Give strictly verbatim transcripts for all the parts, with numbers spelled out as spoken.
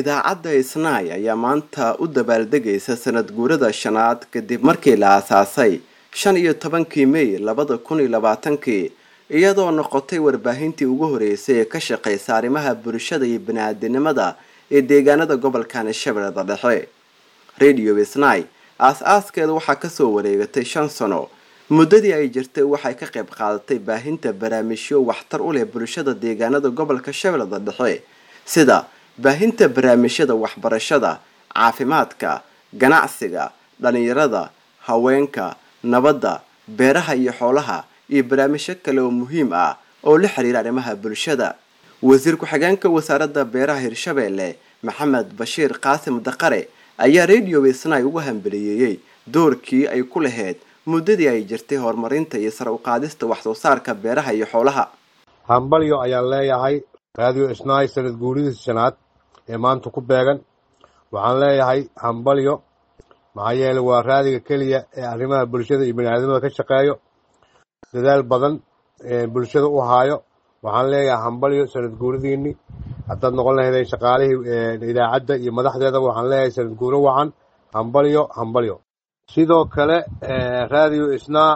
idaacadda Isnaay ayaa maanta u dabaaldegaysa sanad guurada shanaad kadib markii la aasaasay shan iyo tobankii May labada kun iyo labaatankii iyadoo noqotay warbaahintii ugu horeysay ee ka shaqeysa arrimaha bulshada iyo bini'aadanimada ee deegaanada gobolka Shabeellaha Dhexe. Radio Isnaay aas-aaskeeda waxaa ka soo wareegatay shan sano. muddadii ay jirtay waxay ka qayb qaadatay baahinta barnaamijyo waxtar u leh bulshada deegaanada gobolka Shabeellaha Dhexe sida baahinta barnaamijyada waxbarashada, caafimaadka, ganacsiga, dhalinyarada, haweenka, nabadda, beeraha iyo xoolaha iyo barnaamijyo kale oo muhiim ah oo la xiriira arrimaha bulshada. Wasiir ku-xigeenka wasaaradda beeraha Hirshabeelle Maxamed Bashiir Qaasim Daqare ayaa Radio Isnaay ugu hambalyeeyay doorkii ay ku lahayd muddadii ay jirtay horumarinta iyo sare u qaadista wax soo saarka beeraha iyo xoolaha. hambalyo ayaan leeyahay Radio Isnaay sanad guuridii shanaad ee maanta ku beegan. waxaan leeyahay hambalyo maxaa yeelay waa raadiga kaliya ee arrimaha bulshada iyo bini'aadanimada ka shaqeeyo, dadaal badan ee bulshada u haayo. waxaan leeyahay hambalyo sanad guuridiini haddaad noqon lahayd shaqaalihii idaacadda iyo madaxdeeda. waxaan leeyahay sanad guuro wacan, hambalyo hambalyo. sidoo kale Radio Isnaay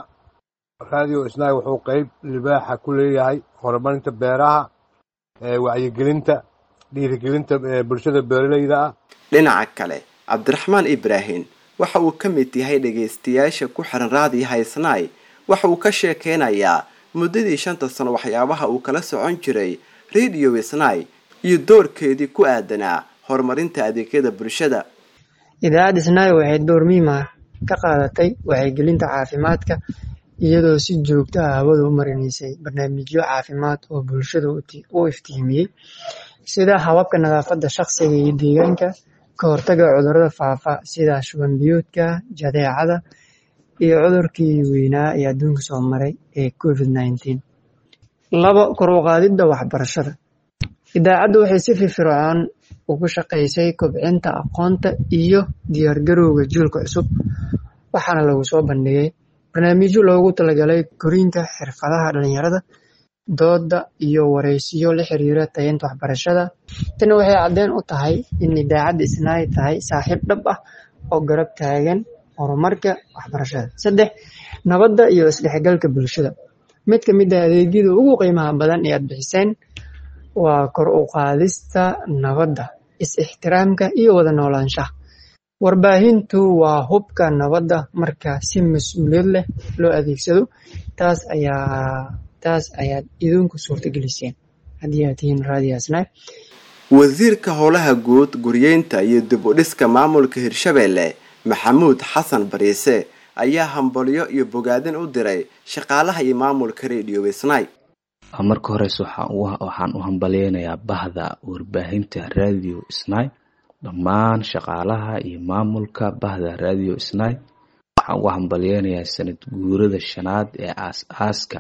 Radio Isnaay wuxuu qayb libaaxa ku leeyahay horumarinta beeraha, wacyigelinta, dhiirigelinta bulshada beeraleyda ah. dhinaca kale Cabdiraxmaan Ibraahin waxa uu ka mid yahay dhageystayaasha ku xiran Radio Isnaay. waxa uu ka sheekeynayaa muddadii shanta sano waxyaabaha uu kala socon jiray Radio Isnaay iyo doorkeedii ku aadanaa horumarinta adeegyada bulshada. idaacadda Isnaay waxay door muhiim ah ka qaadatay wacyigelinta caafimaadka iyadoo si joogto ah hawada u marinaysay barnaamijyo caafimaad oo bulshada u iftiimiyay sida hababka nadaafadda shakhsiga iyo deegaanka, ka hortagga cudurrada faafa sida shuban biyoodka, jadeecada iyo cudurkii weynaa ee adduunka soo maray ee covid nineteen. labo kor u qaadidda waxbarashada. idaacaddu waxay si firfircoon ugu shaqaysay kobcinta aqoonta iyo diyaargarowga jiilka cusub, waxaana lagu soo bandhigay barnaamijyo loogu talagalay korinta xirfadaha dhalinyarada, dooda iyo wareysiyo la xiriira tayeynta waxbarashada. tani waxay caddeyn u tahay in idaacadda Isnaay tahay saaxiib dhab ah oo garab taagan horumarka waxbarashada. saddex nabadda iyo isdhexgalka bulshada. mid ka mid ah adeegyada ugu qiimaha badan ee aad bixiseen waa kor u qaadista nabadda, is-ixtiraamka iyo wada noolaanshaha. warbaahintu waa hubka nabadda marka si mas'uuliyad leh loo adeegsado. taas ayaa taas ayaad idinku suurtageliseen haddii aad tihiin Radio Isnaay. wasiirka howlaha guud, guryeynta iyo dib u dhiska maamulka Hirshabeelle Maxamuud Xasan Bariise ayaa hambalyo iyo bogaadin u diray shaqaalaha iyo maamulka Radio Isnaay. marka hore waxaan u hambaleynayaa bahda warbaahinta Radio Isnaay, dhammaan shaqaalaha iyo maamulka bahda Radio Isnaay. waxaan u hambaleynayaa sanad guurada shanaad ee aas-aaska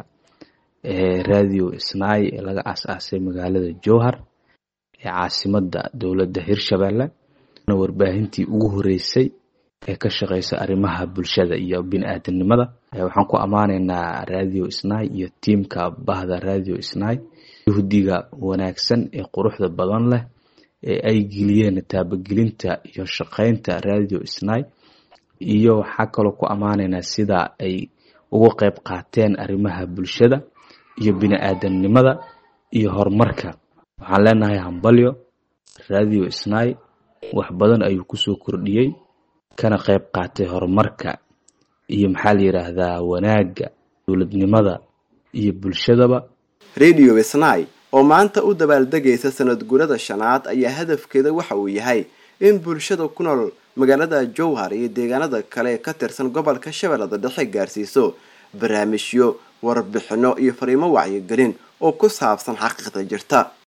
ee Radio Isnaay ee laga aas-aasay magaalada Jowhar ee caasimadda dowladda Hirshabeelle. warbaahintii ugu horeysay ee ka shaqeysa arrimaha bulshada iyo bini'aadanimada. waxaan ku amaaneynaa Radio Isnaay iyo tiimka bahda Radio Isnaay juhdiga wanaagsan ee quruxda badan leh ee ay geliyeen taabagelinta iyo shaqeynta Radio Isnaay. iyo waxaa kaloo ku amaaneynaa sida ay uga qayb qaateen arrimaha bulshada iyo bini'aadanimada iyo horumarka. waxaan leenahay hambalyo. Radio Isnaay wax badan ayuu kusoo kordhiyey kana qayb qaatay horumarka iyo maxaa la yiraahdaa wanaagga dowladnimada iyo bulshadaba. Radio Isnaay oo maanta u dabaaldegaysa sanad guurada shanaad ayaa hadafkeeda waxa uu yahay in bulshada ku nool magaalada Jowhar iyo deegaanada kale ka tirsan gobolka Shabeellaha Dhexe gaarsiiso barnaamijyo, warbixino iyo fariimo wacyigelin oo ku saabsan xaqiiqda jirta.